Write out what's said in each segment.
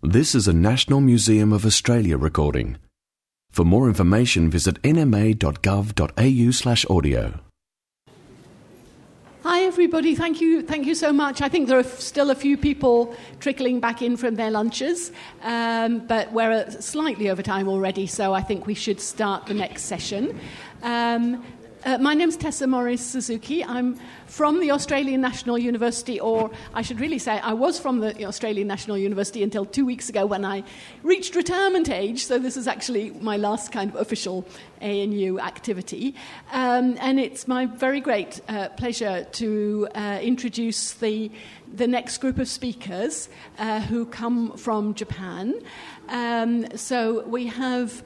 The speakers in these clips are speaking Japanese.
This is a National Museum of Australia recording. For more information, visit nma.gov.au/audio. Hi everybody, thank you so much. I think there are still a few people trickling back in from their lunches, but we're slightly over time already, so I think we should start the next session. My name's Tessa Morris-Suzuki. I'm from the Australian National University, or I should really say I was from the Australian National University until 2 weeks ago when I reached retirement age, so this is actually my last kind of official ANU activity. And it's my very great pleasure to introduce the next group of speakers who come from Japan. So we have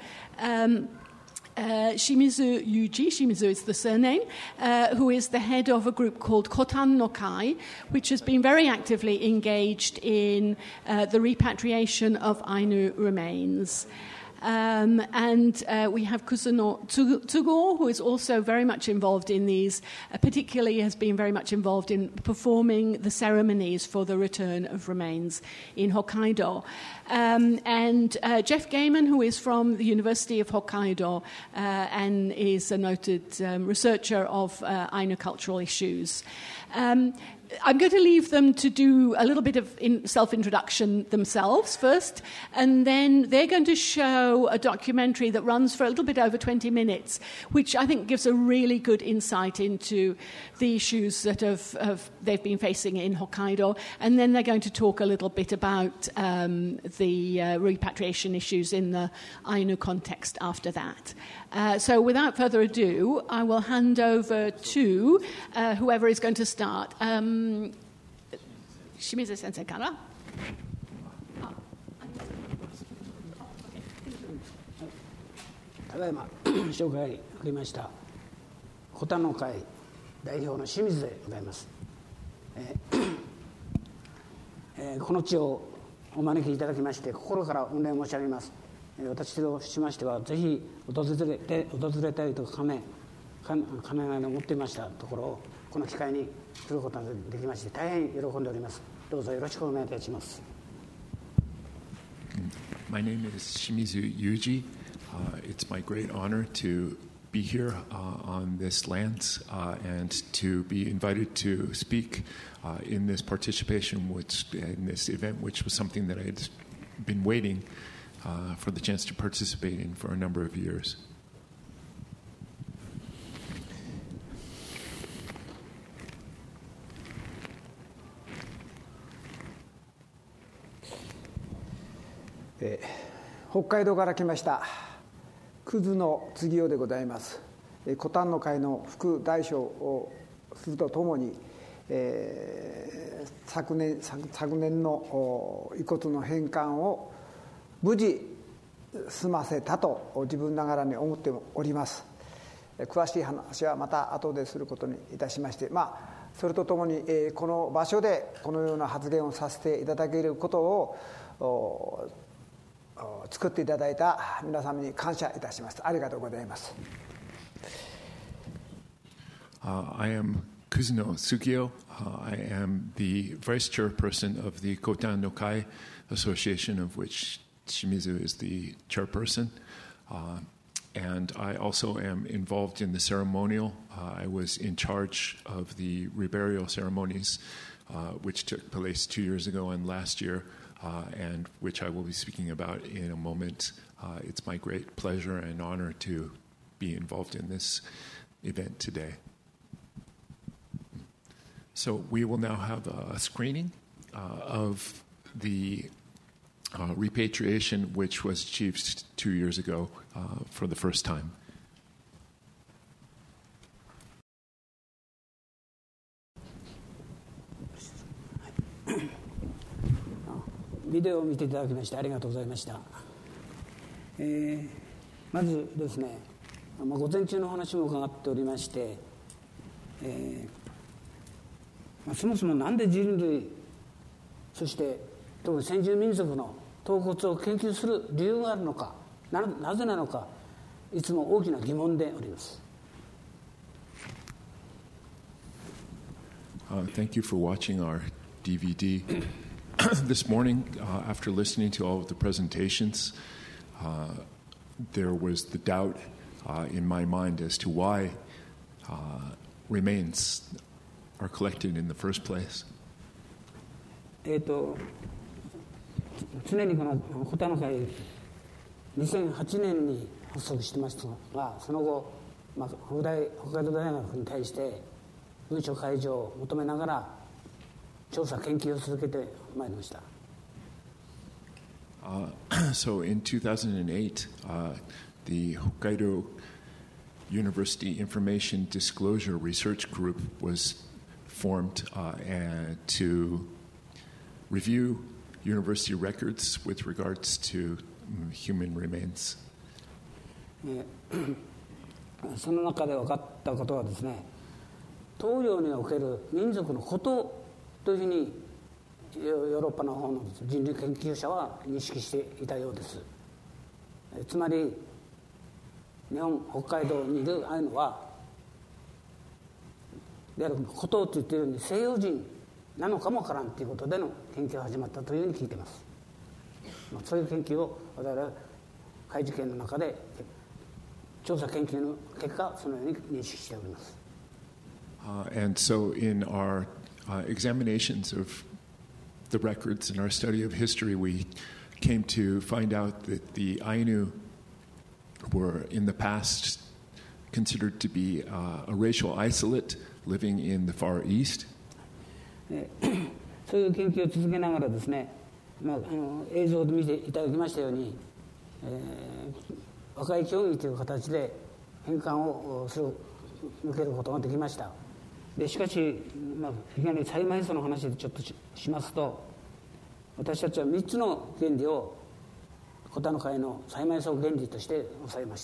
Shimizu Yuji, Shimizu is the surname, who is the head of a group called Kotan no Kai, which has been very actively engaged in the repatriation of Ainu remains. And we have Kusuno Tsugo, who is also very much involved in these, particularly has been very much involved in performing the ceremonies for the return of remains in Hokkaido. And Jeff Gaiman, who is from the University of Hokkaido and is a noted researcher of Ainu cultural issues. I'm going to leave them to do a little bit of self-introduction themselves first, and then they're going to show a documentary that runs for a little bit over 20 minutes, which I think gives a really good insight into the issues that they've been facing in Hokkaido, and then they're going to talk a little bit about the repatriation issues in the Ainu context after that. So without further ado, I will hand over to whoever is going to start. Shimizu senseiから。 ただいま紹介がありましたコタンの会代表の清水でございます。この地をお招きいただきまして心から御礼申し上げます。私としましてはぜひ訪れたいと兼ね合いで思っていましたところをこの機会に来ることができまして大変喜んでおります。どうぞよろしくお願いいたします。 My name is Shimizu Yuji. It's my great honor to be here on this land and to be invited to speak in this participation, in this event, which was something that I had been waiting for the chance to participate in for a number of years. Eh, 北海道から来ました葛野次男でございます。コタンの会の副代表をするとともに、昨年の遺骨の返還を無事済ませたと自分ながらに思っております。詳しい話はまた後ですることにいたしまして、それとともに、この場所でこのような発言をさせていただけることを作っていただいた皆様に感謝いたします。ありがとうございます。 I am Kusuno Sugio. I am the vice chairperson of the Kotan no Kai Association, of which Shimizu is the chairperson. And I also am involved in the ceremonial. I was in charge of the reburial ceremonies, which took place 2 years ago and last year, and which I will be speaking about in a moment. It's my great pleasure and honor to be involved in this event today. So we will now have a screening of the repatriation, which was achieved 2 years ago for the first time. ビデオを見ていただきましてありがとうございました。まずですね、午前中の話も伺っておりまして、そもそもなんで人類、そして特に先住民族の頭骨を研究する理由があるのか、なぜなのか、いつも大きな疑問でおります。 Thank you for watching our DVD. this morning, after listening to all of the presentations, there was the doubt in my mind as to why remains are collected in the first place. 常にこのコタの会2008年に発足してましたが、その後、北海道大学に対して文書開示を求めながら調査研究を続けてまいりました。 So in 2008, the Hokkaido University Information Disclosure Research Group was formed to review university records with regards to human remains. その中で分かったことはですね、東洋における民族のことというふうにヨーロッパの方の人類研究者は認識していたようです。つまり日本北海道にいるアイヌはであることと言っているように西洋人なのかもわからんということでの研究が始まったというふうに聞いています。そういう研究を我々開示権の中で調査研究の結果そのように認識しております。 And so in our examinations of the records in our study of history, we came to find out that the Ainu were in the past considered to be a racial isolate living in the Far East. そういう研究を続けながらですね、映像で見ていただきましたように、和解協議という形で返還を向けることができました。でしかし、いきなり栽培層の話でちょっと しますと、私たちは3つの原理をコタの会の栽培層原理として抑えました。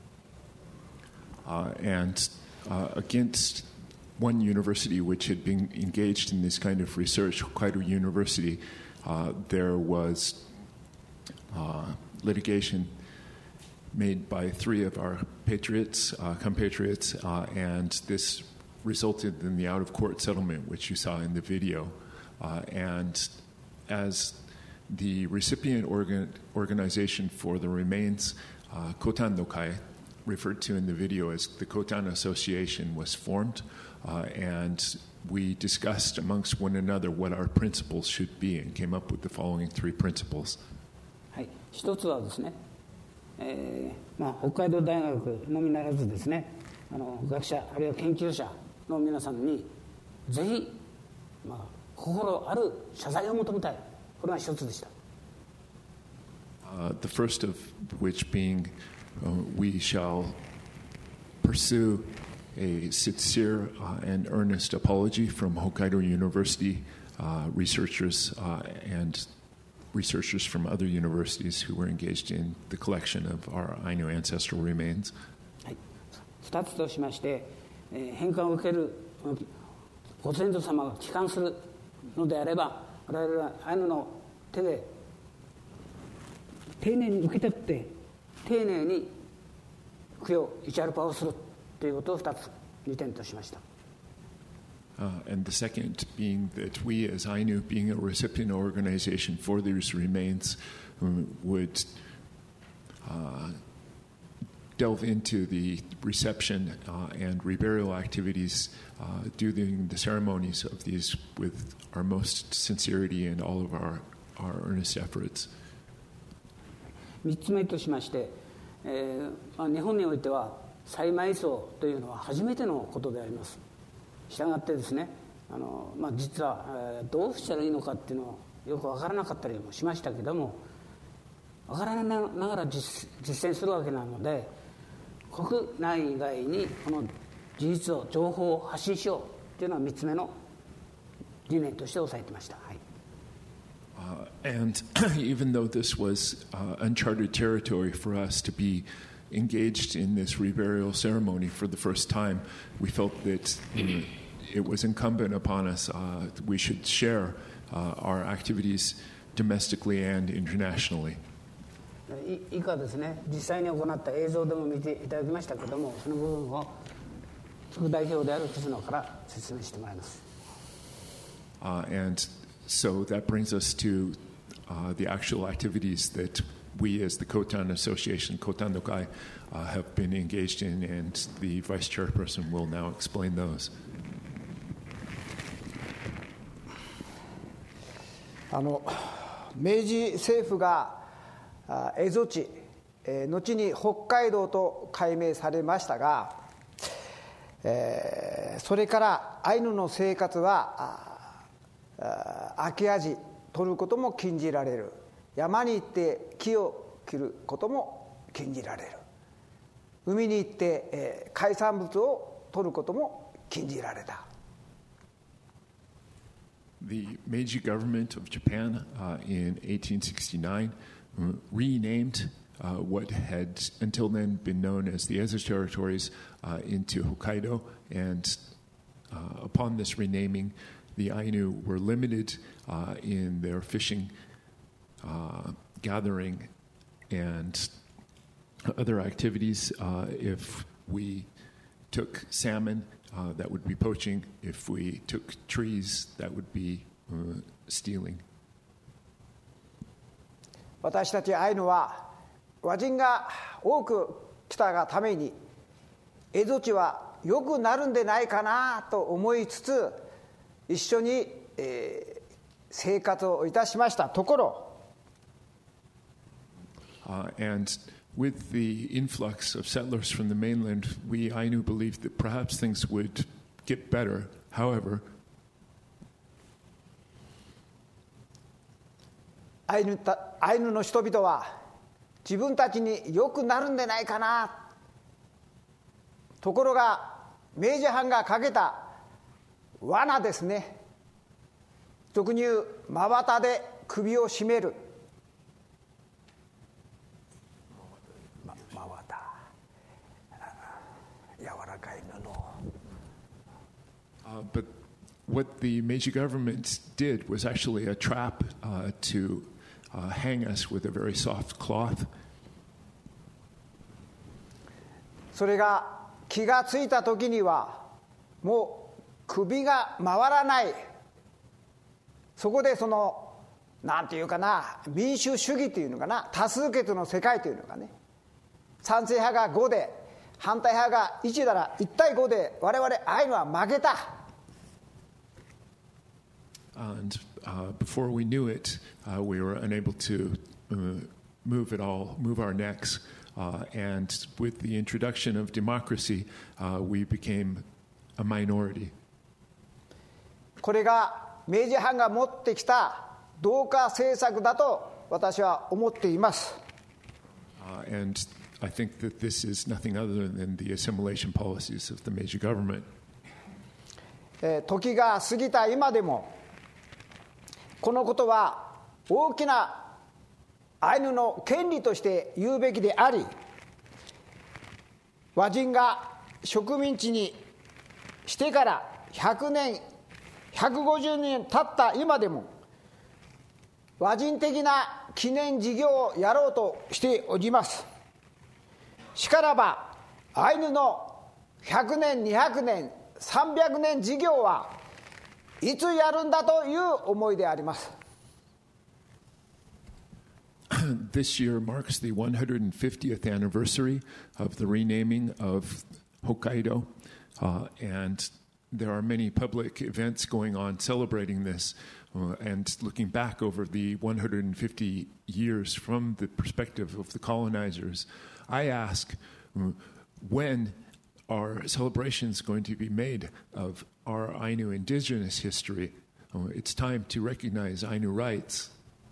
And against one university which had been engaged in this kind of research, Hokkaido University, there was litigation made by 3 of our compatriots, and this resulted in the out-of-court settlement, which you saw in the video. And as the recipient organization for the remains, Kotan no Kai, referred to in the video as the Kotan Association, was formed, and we discussed amongst one another what our principles should be and came up with the following 3 principles. はい、一つはですね、北海道大学のみならずですね、学者あるいは研究者の皆さんにぜひ、心ある謝罪を求めたい。これが一つでした。 The first of which being, we shall pursue a sincere and earnest apology from Hokkaido University researchers and researchers from other universities who were engaged in the collection of our Ainu ancestral remains. はい、2つとしまして、返還を受けるご先祖様が帰還するのであれば、我々はアイヌの手で丁寧に受け取って丁寧に供養イチャルパをするということを2点としました。 And the second being that we as Ainu, being a recipient organization for these remains, would delve into the reception and reburial activities, doing the ceremonies of these with our most sincerity and all of our earnest efforts. 3つ目としまして、日本においては再埋葬というのは初めてのことであります。したがってですね、実は、どうしたらいいのかっていうのをよく分からなかったりもしましたけども、分からながら実践するわけなので、国内外にこの事実を情報を発信しようというのは3つ目の理念として押さえてました。はい。 And even though this was uncharted territory for us to be engaged in this reburial ceremony for the first time, we felt that it was incumbent upon us we should share our activities domestically and internationally. 以下ですね、実際に行った映像でも見ていただきましたけども、その部分を副代表である藤野から説明してもらいます。 And So that brings us to the actual activities that we as the Khotan Association, Khotan Nokai, have been engaged in, and the Vice Chairperson will now explain those. 明治政府が蝦夷地、後に北海道と改名されましたが、それからアイヌの生活は空き味取ることも禁じられる、山に行って木を切ることも禁じられる、海に行って、海産物を取ることも禁じられた。 The Meiji government of Japan in 1869 renamed what had until then been known as the Ezo territories into Hokkaido, and upon this renaming, the Ainu were limited in their fishing, gathering, and other activities. If we took salmon, that would be poaching. If we took trees, that would be stealing. 私たちアイヌは和人が多く来たがために蝦夷地は良くなるんでないかなと思いつつ一緒に、生活をいたしましたところ、 and with the influx of settlers from the mainland, we Ainu believed that perhaps things would get better. However, アイヌの人々は自分たちに良くなるんでないかな。ところが明治藩がかけた罠ですね。俗に言う真綿で首を絞める。 But what the Meiji government did was actually a trap to hang us with a very soft cloth. それが気がついた時にはもう首が回らない。そこでそのなんていうかな、民主主義というのかな、多数決の世界というのがね、賛成派が5で反対派が1なら1対5で我々アイヌは負けた。 And before we knew it, we were unable to move our necks. And with the introduction of democracy, we became a minority. これが明治藩が持ってきた同化政策だと私は思っています。 And I think that this is nothing other than the assimilation policies of the Meiji government. 時が過ぎた今でもこのことは大きなアイヌの権利として言うべきであり、和人が植民地にしてから100年150年経った今でも和人的な記念事業をやろうとしております。しからばアイヌの100年200年300年事業はいつやるんだという思いであります。 This year marks the 150th anniversary of the renaming of Hokkaido, and there are many public events going on celebrating this and looking back over the 150 years from the perspective of the colonizers. I ask, when are celebrations going to be made of our Ainu indigenous history? It's time to recognize Ainu rights.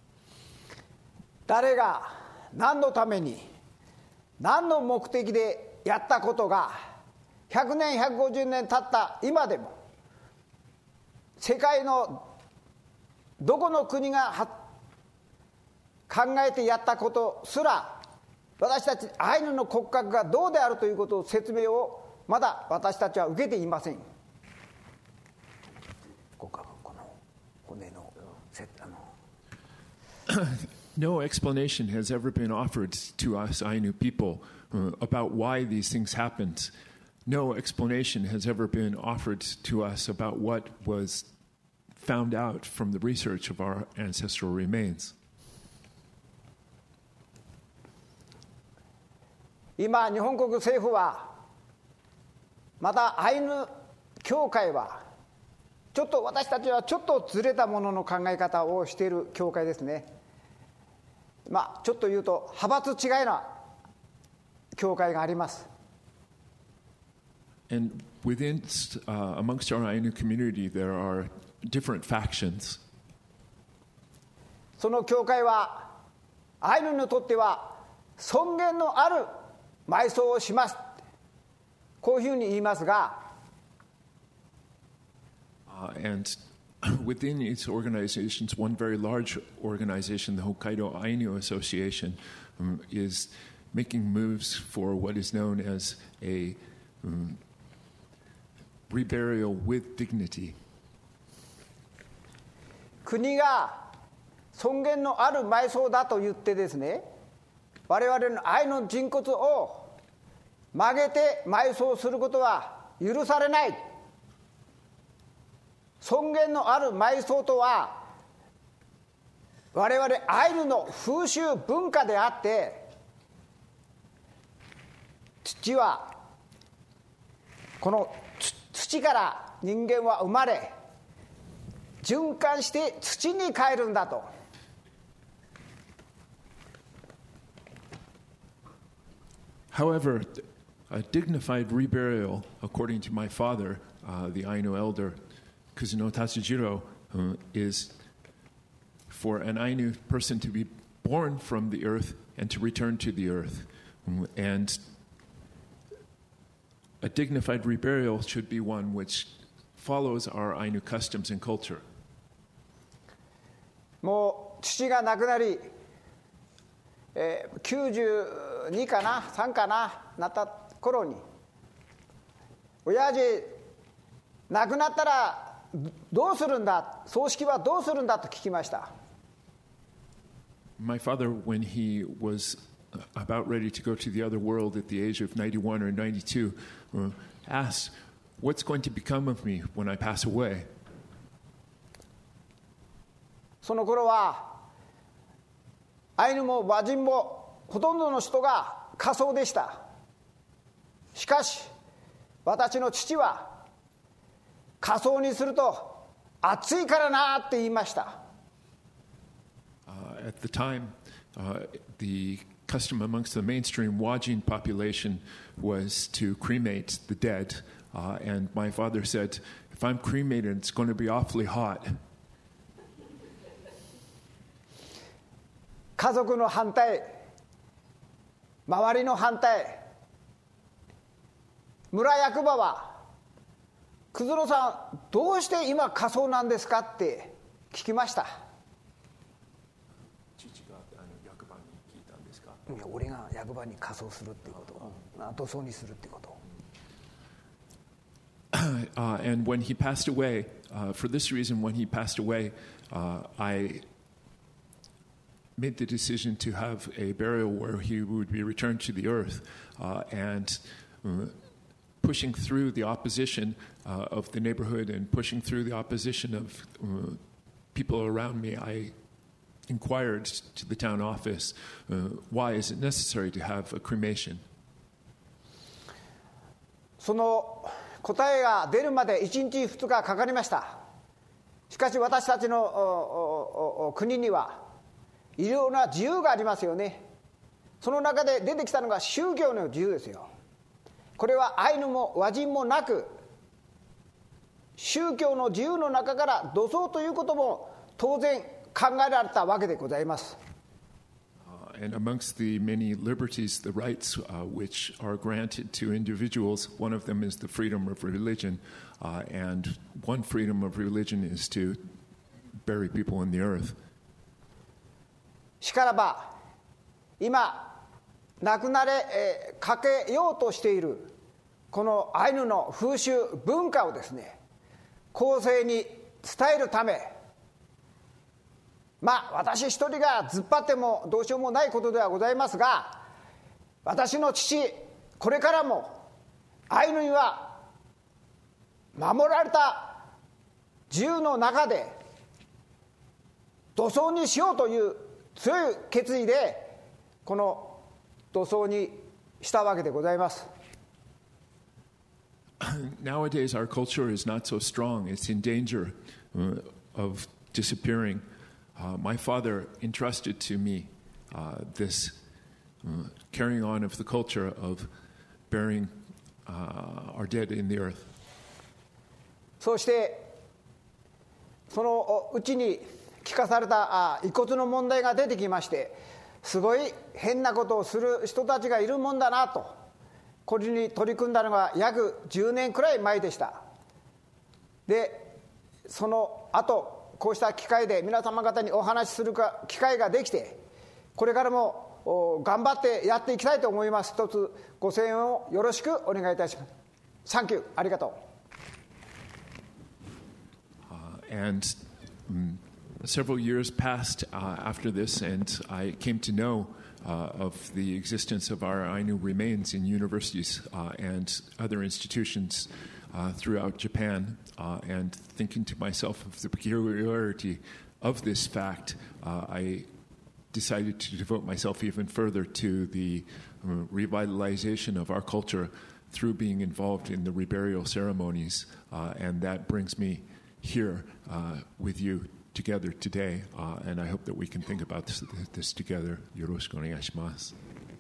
誰が何のために何の目的でやったことが100年150年経った今でも世界のどこの国が考えてやったことすら私たちアイヌの骨格がどうであるということを説明をまだ私たちは受けていません。 No explanation has ever been offered to us Ainu people about why these things happened. No explanation has ever been offered to us about what was found out from the research of our ancestral remains. 今日本国政府はまたアイヌ教会はちょっと私たちはちょっとずれたものの考え方をしている教会ですね。ちょっと言うと派閥違いな教会があります。 And within, amongst our Ainu community, there are different factions. その教会はアイヌにとっては尊厳のある埋葬をします。こういうふうに言いますが、 and within its organizations, one very large organization, the Hokkaido Ainu Association, is making moves for what is known as a reburial with dignity. 国が尊厳のある埋葬だと言ってですね、我々のアイヌの人骨を曲げて埋葬することは許されない。尊厳のある埋葬とは我々アイヌの風習文化であって、土はこの土から人間は生まれ循環して土に帰るんだと。 However, a dignified reburial, according to my father, the Ainu elder Kuzuno Tatsujiro, is for an Ainu person to be born from the earth and to return to the earth. And a dignified reburial should be one which follows our Ainu customs and culture. もう父が亡くなり、92かな3かなった頃に、親父亡くなったらどうするんだ、葬式はどうするんだと聞きました。 My father, when he was about ready to go to the other world at the age of 91 or 92, asked, "What's going to become of me when I pass away?" その頃はアイヌも和人もほとんどの人が火葬でした。しかし私の父は火葬にすると暑いからなって言いました。 At the time, the custom amongst the mainstream Wajin population was to cremate the dead. And my father said, "If I'm cremated, it's going to be awfully hot." 家族の反対、周りの反対、村役場はくずろさんどうして今火葬なんですかって聞きました。俺が役場に火葬するっていうこと、土葬にするっていうこと。 And when he passed away, for this reason, when he passed away, I made the decision to have a burial where he would be returned to the earth, and pushing through the opposition of the neighborhood and pushing through the opposition of people around me, I inquired to the town office, why is it necessary to have a cremation? その答えが出るまで1日2日かかりました。しかし私たちの国にはいろいろな自由がありますよね。その中で出てきたのが宗教の自由ですよ。これはアイヌも和人もなく、宗教の自由の中から土葬ということも当然考えられたわけでございます。 And amongst the many liberties, the rights which are granted to individuals, one of them is the freedom of religion, and one freedom of religion is to bury people in the earth. しからば今亡くなれかけようとしているこのアイヌの風習文化をですね、後世に伝えるため、私一人が突っ張ってもどうしようもないことではございますが、私の父、これからもアイヌには守られた自由の中で土葬にしようという強い決意でこの土葬にしたわけでございます。 Nowadays, our culture is not so strong. It's in danger of disappearing. My father entrusted to me this carrying on of the culture of burying our dead in the earth. そしてそのうちに聞かされた遺骨の問題が出てきまして、すごい変なことをする人たちがいるもんだなと、これに取り組んだのが約10年くらい前でした。でその後こうした機会で皆様方にお話しする機会ができて、これからも頑張ってやっていきたいと思います。一つご声援をよろしくお願いいたします。サンキュー、ありがとう。 And several years passed after this, and I came to know of the existence of our Ainu remains in universities and other institutions throughout Japan, and thinking to myself of the peculiarity of this fact, I decided to devote myself even further to the revitalization of our culture through being involved in the reburial ceremonies, and that brings me here with you together today, and I hope that we can think about this together. よろしくお願いします。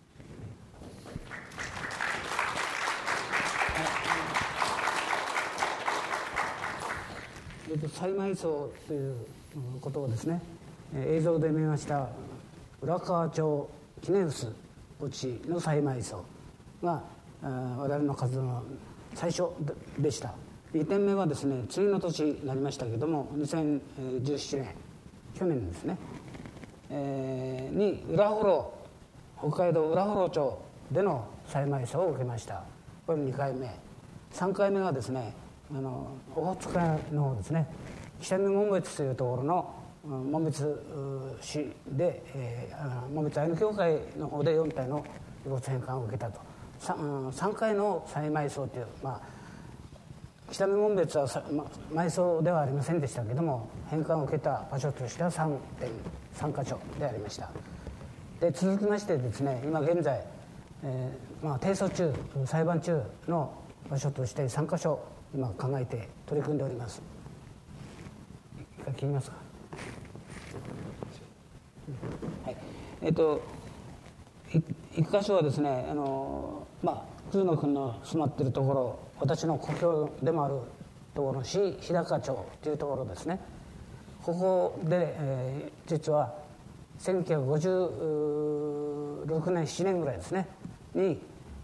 祭埋葬ということをですね、映像で見ました浦河町記念臼墓地の祭埋葬が我々の活動の最初でした。2点目はですね、次の年になりましたけれども、2017年去年ですね、に北海道浦幌町での祭埋葬を受けました。これ2回目。3回目はですね、オホーツク海の方ですね、北見紋別というところの紋別市で、紋別アイヌ協会の方で4体の遺骨返還を受けたと。3回の祭埋葬という、北見紋別は埋葬ではありませんでしたけれども、返還を受けた場所としては3カ所でありました。で続きましてですね、今現在、提訴中裁判中の場所として3カ所今考えて取り組んでおります。切りますか。はい。一箇所はですね、葛野君の住まっているところ、私の故郷でもあるところの日高町というところですね。ここで、実は1956年7年ぐらいですねに、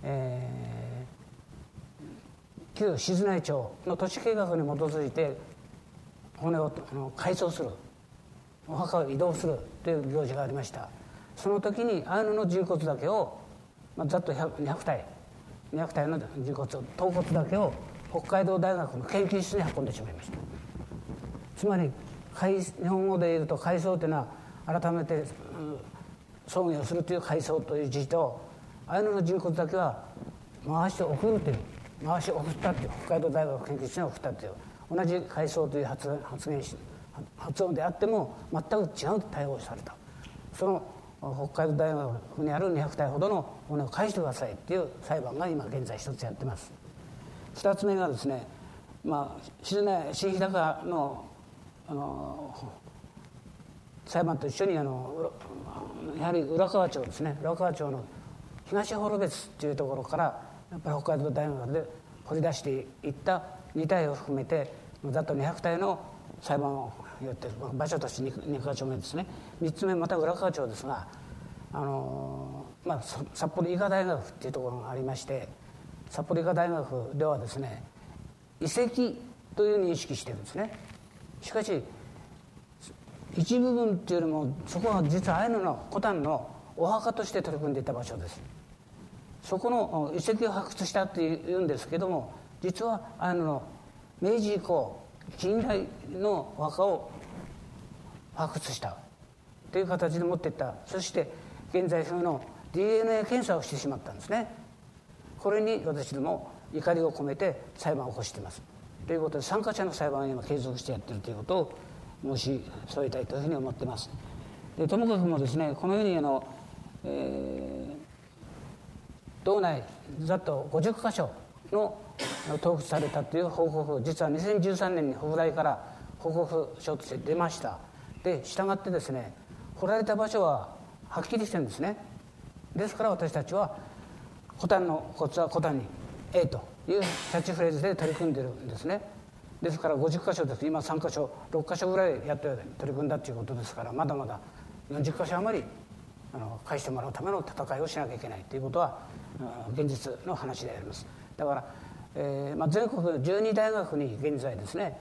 旧静内町の土地計画に基づいて骨を改装する、お墓を移動するという行事がありました。その時にアイヌの人骨だけを、ざっと200体の人骨、頭骨だけを北海道大学の研究室に運んでしまいました。つまり日本語で言うと改装というのは改めて、葬儀をするという改装という字と、アイヌの人骨だけは回し送るという、回し送ったという、北海道大学研究室に送ったという、同じ改装という発音であっても全く違う対応をされた。その北海道大学にある200体ほどの骨を返してくださいという裁判が今現在一つやってます。2つ目がですね、新日高の裁判と一緒にやはり浦河町ですね、浦河町の東幌別というところからやっぱり北海道大学で掘り出していった2体を含めてざっと200体の裁判をやっている場所として2か所目ですね。3つ目また浦河町ですが、札幌医科大学というところがありまして、札幌医科大学ではですね、遺跡という認識しているんですね。しかし一部分というよりもそこは実はアイヌのコタンのお墓として取り組んでいた場所です。そこの遺跡を発掘したというんですけども、実はアイヌの明治以降近代のお墓を発掘したという形で持っていった。そして現在その DNA 検査をしてしまったんですね。これに私ども怒りを込めて裁判を起こしています。 ということで参加者の裁判を今継続してやっているということを申し添えたいというふうに思っています。でともかくもですね、このように道内ざっと50カ所の盗掘されたという報告、実は2013年に北大から報告書として出ました。で従ってですね、掘られた場所ははっきりしてるんですね。ですから私たちはコタンの骨はコタンに A というキャッチフレーズで取り組んでいるんですね。ですから50カ所です。今3カ所6カ所ぐらいやって取り組んだということですから、まだまだ40カ所余り返してもらうための戦いをしなきゃいけないということは現実の話であります。だから、全国12大学に現在ですね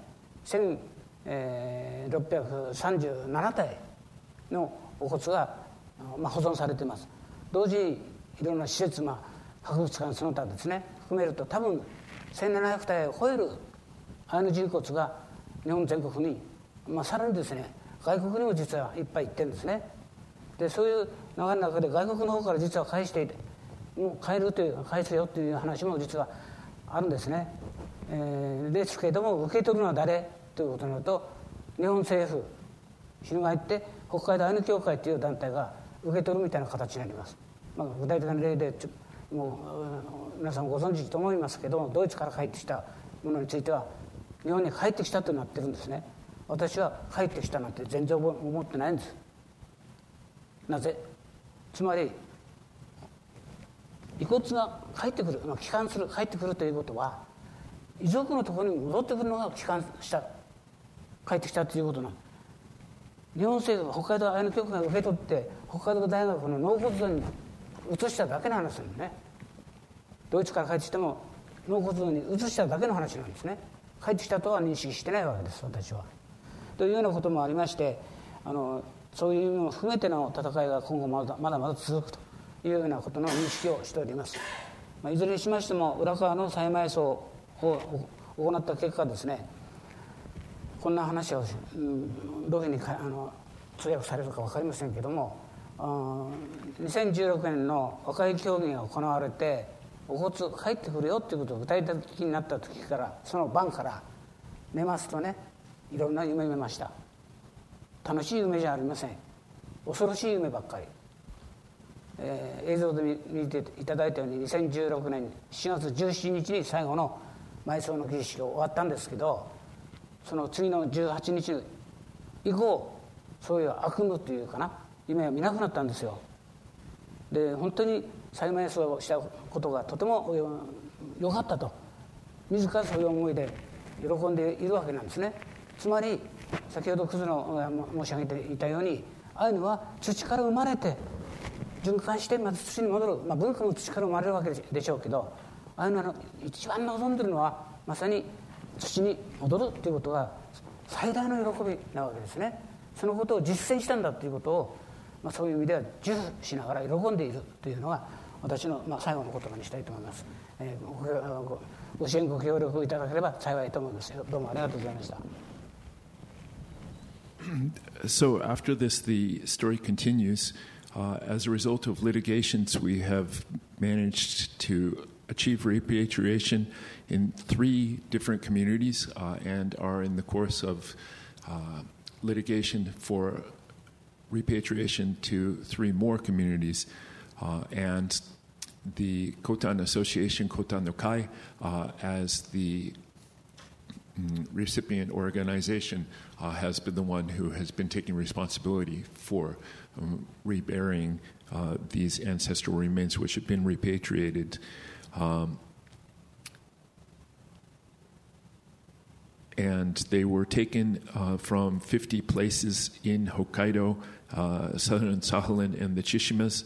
1637体のお骨が、保存されています。同時にいろんな施設、博物館その他ですね含めると多分1700体を超えるアイヌ人骨が日本全国に、さらにですね外国にも実はいっぱい行ってるんですね。でそういう流れの中で外国の方から実は返していて、もう返すよという話も実はあるんですね。ですけれども受け取るのは誰ということになると、日本政府翻って北海道アイヌ協会という団体が受け取るみたいな形になります。具体的な例でもう皆さんご存知と思いますけども、ドイツから帰ってきたものについては日本に帰ってきたとなってるんですね。私は帰ってきたなんて全然思ってないんです。なぜ？つまり遺骨が帰ってくる、帰還する、帰ってくるということは遺族のところに戻ってくるのが帰還した、帰ってきたということなんです。日本政府、北海道アイヌ協会が受け取って北海道大学の納骨堂に移しただけの話なんですね。ドイツから帰ってきても納骨堂に移しただけの話なんですね。帰ってきたとは認識してないわけです、私は。というようなこともありまして、そういう意味も含めての戦いが今後まだまだ続くというようなことの認識をしております。いずれにしましても浦川の再埋葬を行った結果ですね、こんな話をどういうふうに通訳されるか分かりませんけども、2016年の和解協議が行われてお骨帰ってくるよということが具体的になった時から、その晩から寝ますとね、いろんな夢見ました。楽しい夢じゃありません。恐ろしい夢ばっかり。映像で見ていただいたように2016年7月17日に最後の埋葬の儀式が終わったんですけど、その次の18日以降そういう悪夢というかな、夢は見なくなったんですよ。で本当に再埋葬をしたことがとても良かったと自らそういう思いで喜んでいるわけなんですね。つまり先ほどクズの申し上げていたように、アイヌは土から生まれて循環してまた土に戻る、文化も土から生まれるわけでしょうけど、アイヌの一番望んでいるのはまさに土に戻るということが最大の喜びなわけですね。そのことを実践したんだということを、そういう意味では自負しながら喜んでいるというのが私の最後の言葉にしたいと思います。ご支援ご協力いただければ幸いと思います。どうもありがとうございました。 So after this, the story continues. As a result of litigations, we have managed to achieve repatriation in 3 different communities and are in the course of litigation for repatriation to 3 more communities. And the Khotan Association, Khotan no Kai, as the recipient organization, has been the one who has been taking responsibility for reburying these ancestral remains which have been repatriated. And they were taken from 50 places in Hokkaido, southern Sakhalin, and the Chishimas,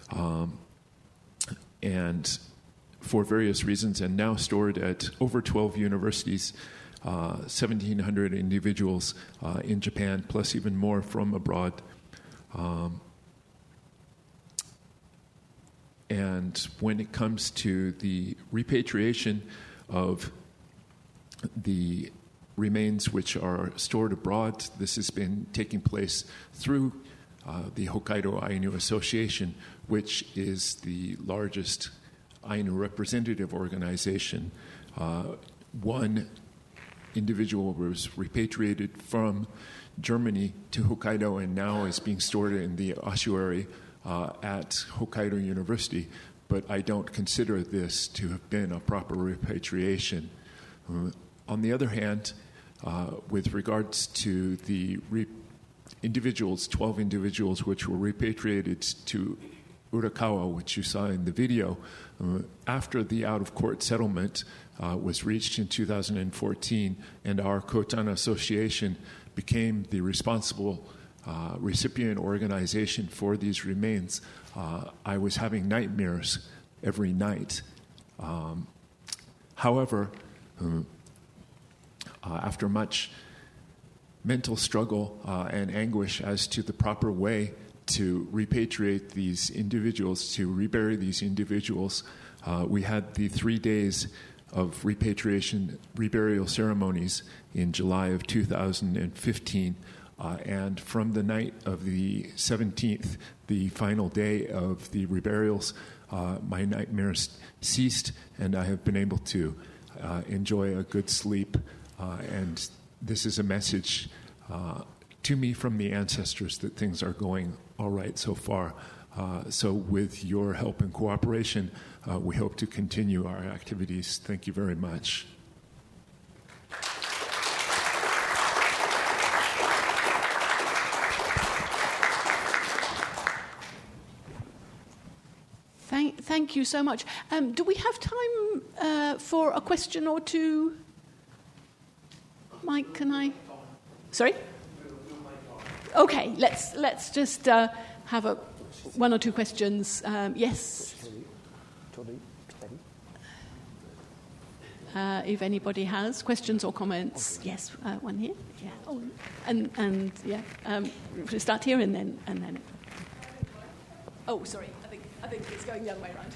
and for various reasons, and now stored at over 12 universities, 1,700 individuals in Japan, plus even more from abroad. And when it comes to the repatriation of the remains which are stored abroad, this has been taking place through the Hokkaido Ainu Association, which is the largest Ainu representative organization. One individual was repatriated from Germany to Hokkaido and now is being stored in the ossuary at Hokkaido University, but I don't consider this to have been a proper repatriation. On the other hand, with regards to the individuals, 12 individuals which were repatriated to Urakawa, which you saw in the video, after the out-of-court settlement was reached in 2014, and our Kotan Association became the responsible recipient organization for these remains, I was having nightmares every night. However, after much mental struggle and anguish as to the proper way to repatriate these individuals, to rebury these individuals, we had the 3 days of repatriation, reburial ceremonies in July of 2015. And from the night of the 17th, the final day of the reburials, my nightmares ceased, and I have been able to enjoy a good sleep. And this is a message to me from the ancestors that things are going all right so far. So with your help and cooperation, we hope to continue our activities. Thank you very much. Thank you so much. Do we have time for a question or two? Mike, can I? Sorry? Okay, let's just have one or two questions. Yes. If anybody has questions or comments, yes, one here. Yeah. Oh, and yeah. We'll start here and then. Oh, sorry. I think it's going the other way around.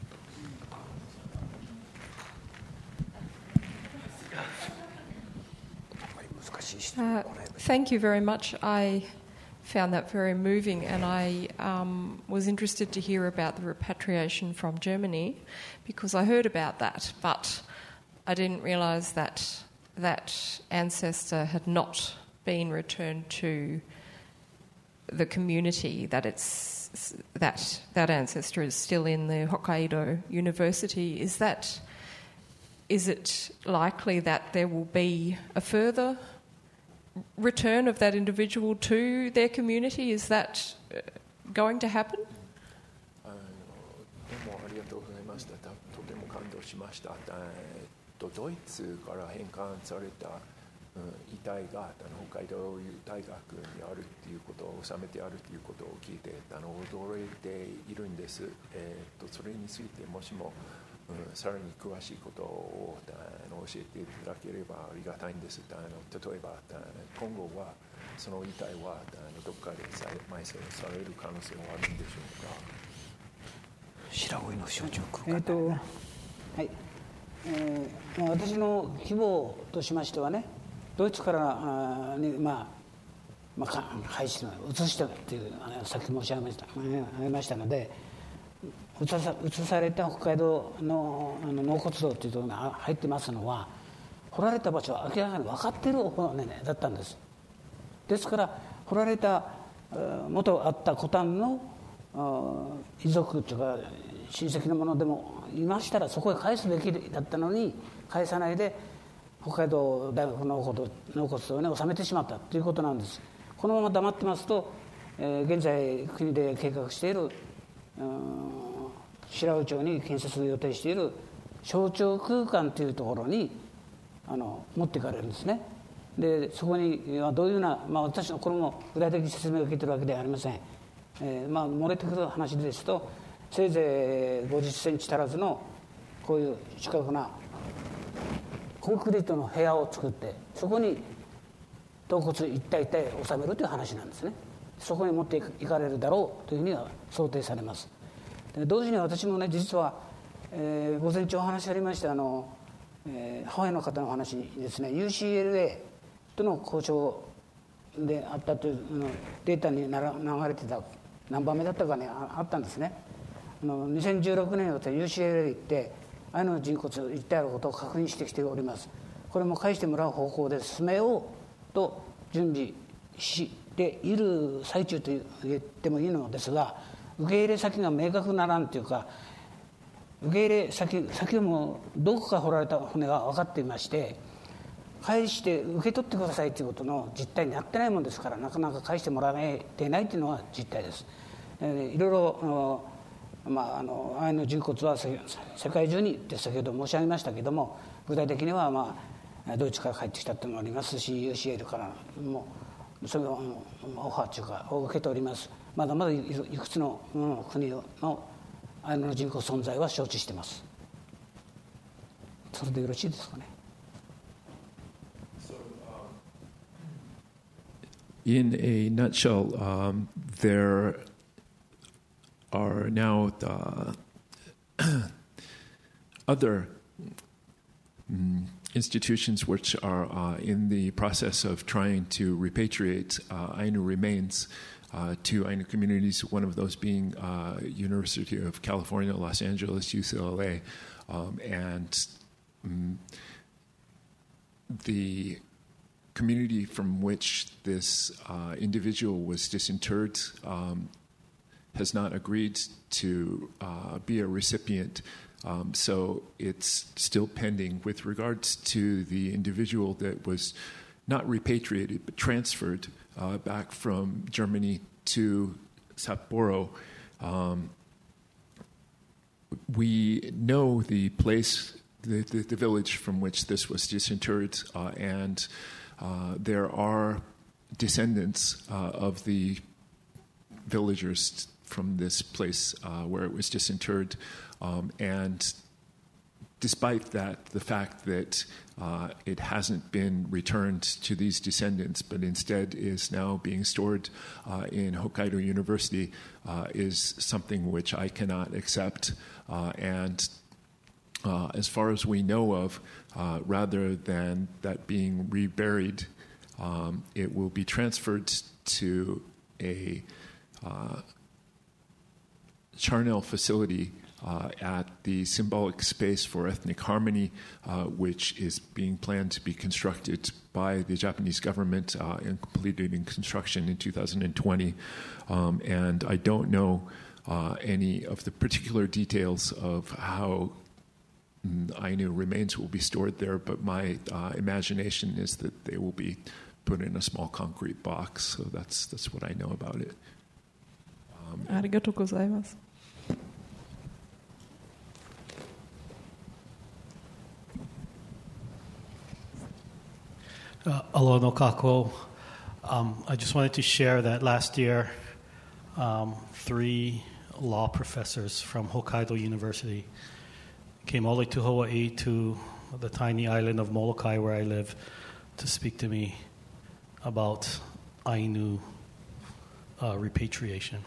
Thank you very much. I found that very moving, and I was interested to hear about the repatriation from Germany, because I heard about that, but I didn't realise that that ancestor had not been returned to the community, that that ancestor is still in the Hokkaido University. Is it likely that there will be a further return of that individual to their community? Is that going to happen? どうもありがとうございました。とても感動しました。ドイツから返還された遺体が北海道大学にあるということを収めてあるということを聞いて驚いているんです。それについてもしもさらに詳しいことを教えていただければありがたいんです。例えば今後はその遺体はどこかで埋葬される可能性はあるんでしょうか。 白老の象徴空間はい、私の希望としましてはね、ドイツからに廃止の移したというさっき申し上げましたので、移された北海道の納骨堂というところが入ってますのは、掘られた場所は明らかに分かっている骨だったんです。ですから掘られた元あったコタンの遺族というか親戚のものでもいましたらそこへ返すべきだったのに返さないで北海道大学の納骨堂に収めてしまったということなんです。このまま黙ってますと、現在国で計画している白老町に建設を予定している象徴空間というところに持っていかれるんですね。でそこにはどういうような、私のこれも具体的に説明を受けているわけではありません。漏れてくる話ですと、せいぜい50センチ足らずのこういう四角なコンクリートの部屋を作って、そこに頭骨一体一体収めるという話なんですね。そこに持っていかれるだろうというふうには想定されます。で同時に私もね、実は、午前中お話ありましたハワイの方の話にですね、 UCLA との交渉であったというデータに流れてた何番目だったかね、あったんですね。2016年に UCLA 行ってアイヌの人骨一体あることを確認してきております。 これも返してもらう方向で進めようと準備している最中と言ってもいいのですが、受け入れ先が明確ならんというか、受け入れ先もどこか掘られた骨が分かっていまして、返して受け取ってくださいということの実態になってないものですから、なかなか返してもらえていないというのが実態です。いろいろアイヌ人骨は世界中にって先ほど申し上げましたけれども、具体的には、ドイツから帰ってきたというのもありますし、 UCL からもそれをオファーというかを受けております。まだまだいくつの国のアイヌの人口存在は承知しています。それでよろしいですかね。 In a nutshell, there are now other institutions which are in the process of trying to repatriate Ainu remains to Ainu communities, one of those being University of California, Los Angeles, UCLA, and the community from which this individual was disinterred has not agreed to be a recipient. So it's still pending. With regards to the individual that was not repatriated but transferred back from Germany to Sapporo, we know the place, the village from which this was disinterred, and there are descendants of the villagers from this place where it was disinterred, and despite that, the fact that it hasn't been returned to these descendants but instead is now being stored in Hokkaido University is something which I cannot accept, and as far as we know of, rather than that being reburied, it will be transferred to a Charnel facility at the Symbolic Space for Ethnic Harmony, which is being planned to be constructed by the Japanese government and completed in construction in 2020. And I don't know any of the particular details of how Ainu remains will be stored there, but my imagination is that they will be put in a small concrete box. So that's what I know about it. ありがとうございます。 Aloha no kako. I just wanted to share that last year, 3 law professors from Hokkaido University came all the way to Hawaii, to the tiny island of Molokai where I live, to speak to me about Ainu repatriation.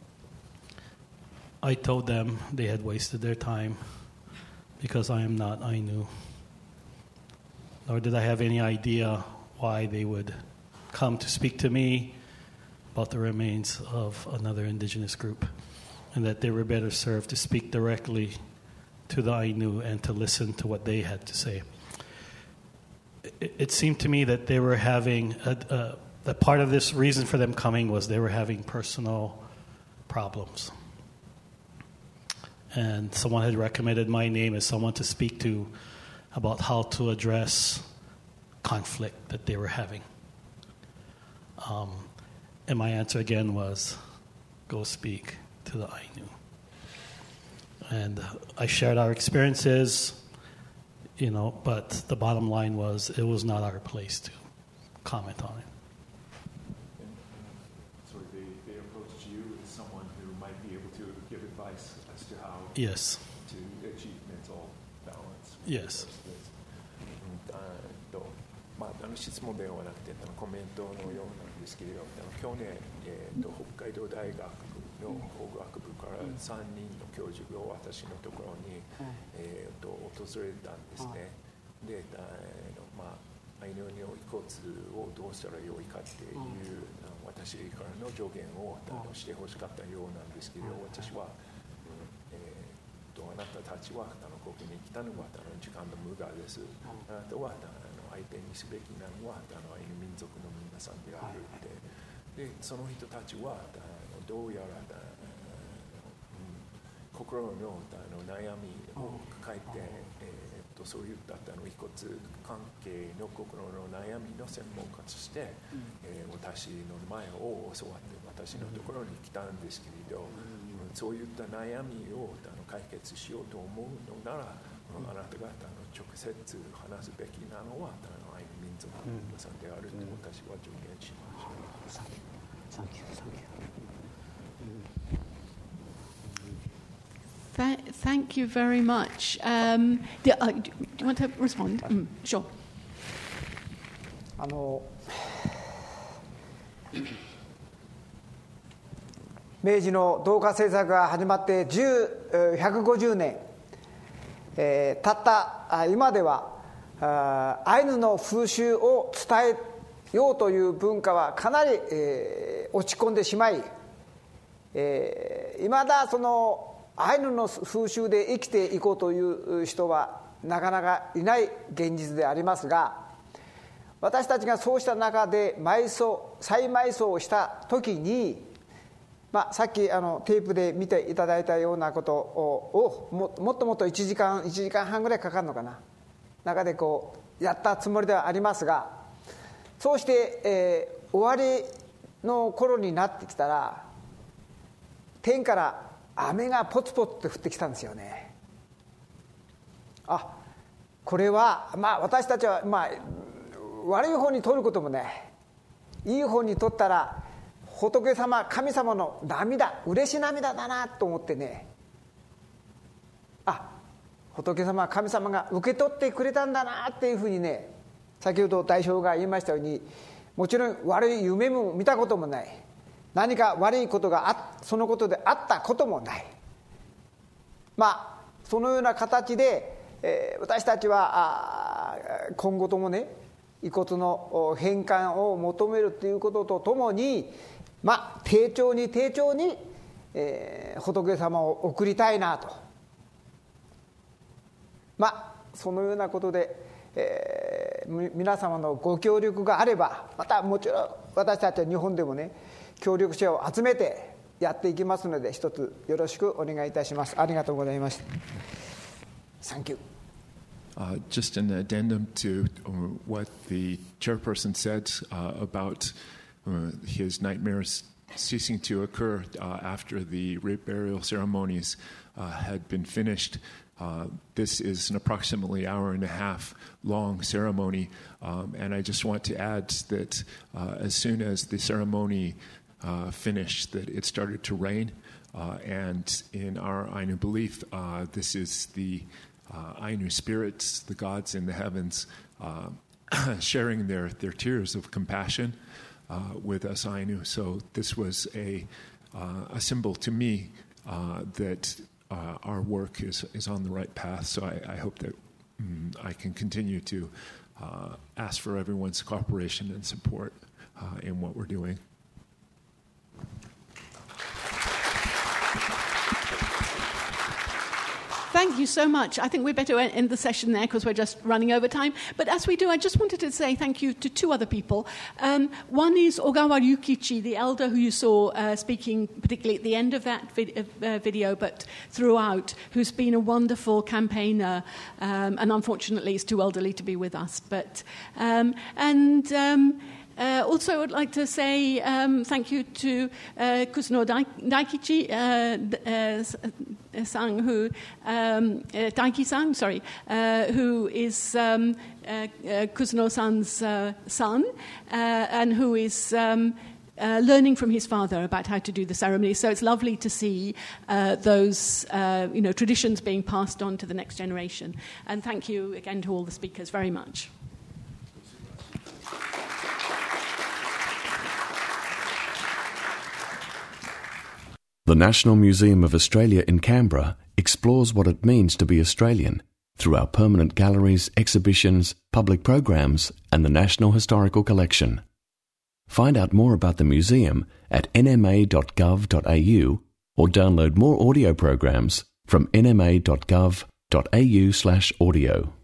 I told them they had wasted their time because I am not Ainu, nor did I have any idea why they would come to speak to me about the remains of another indigenous group, and that they were better served to speak directly to the Ainu and to listen to what they had to say. It seemed to me that they were having, that part of this reason for them coming was they were having personal problems. And someone had recommended my name as someone to speak to about how to address conflict that they were having. And my answer again was, go speak to the Ainu. And I shared our experiences, but the bottom line was it was not our place to comment on it. So they approached you as someone who might be able to give advice as to how Yes. to achieve mental balance. Yes. 質問ではなくてコメントのようなんですけれど、去年、北海道大学の法学部から3人の教授が私のところに、訪れたんですね。で、アイヌの遺骨をどうしたらよいかっていう、私からの助言をしてほしかったようなんですけど、私は、あなたたちはここに来たのは時間の無駄です。あなたは相手にすべきなのはアイヌ民族の皆さんであるってでその人たちはどうやら心の悩みを抱えて、そういった遺骨関係の心の悩みの専門家として、私の前を教わって私のところに来たんですけれど、そういった悩みを解決しようと思うのなら、あなた方直接話すべきなのはアイヌ民族の皆さんであると私は助言しました。 サンキュー、サンキュー。 Thank you very much. Do you want to respond? Sure. 明治の同化政策が始まって150年、たった今ではアイヌの風習を伝えようという文化はかなり、落ち込んでしまい、いまだそのアイヌの風習で生きていこうという人はなかなかいない現実でありますが、私たちがそうした中で再埋葬をした時に、さっきテープで見ていただいたようなことをもっともっと1時間半ぐらいかかるのかな、中でこうやったつもりではありますが、そうして、終わりの頃になってきたら天から雨がポツポツって降ってきたんですよね。これは私たちは悪い方に取ることもね、いい方に取ったら仏様神様の涙、嬉し涙だなと思ってね、仏様神様が受け取ってくれたんだなっていうふうにね、先ほど代表が言いましたように、もちろん悪い夢も見たこともない、何か悪いことがそのことであったこともない、そのような形で、私たちは今後ともね、遺骨の返還を求めるということとともに、丁重に、仏様を送りたいなと、そのようなことで、皆様のご協力があれば、またもちろん私たちは日本でもね、協力者を集めてやっていきますので、一つよろしくお願いいたします。ありがとうございました。Thank you. Just an addendum to what the chairperson said about his nightmares ceasing to occur after the rape burial ceremonies had been finished. This is an approximately hour and a half long ceremony, and I just want to add that as soon as the ceremony finished, that it started to rain, and in our Ainu belief, this is the Ainu spirits, the gods in the heavens, sharing their tears of compassion with us Ainu. So this was a symbol to me that our work is on the right path. So I hope that I can continue to ask for everyone's cooperation and support in what we're doing. Thank you so much. I think we better end the session there because we're just running over time. But as we do, I just wanted to say thank you to two other people. One is Ogawa Ryukichi, the elder who you saw speaking particularly at the end of that video, but throughout, who's been a wonderful campaigner and unfortunately is too elderly to be with us. But also, I would like to say thank you to Kusuno Daiki-san, who is Kusuno-san's son, and who is learning from his father about how to do the ceremony. So it's lovely to see those traditions being passed on to the next generation. And thank you again to all the speakers very much. The National Museum of Australia in Canberra explores what it means to be Australian through our permanent galleries, exhibitions, public programs, and the National Historical Collection. Find out more about the museum at nma.gov.au or download more audio programs from nma.gov.au/audio.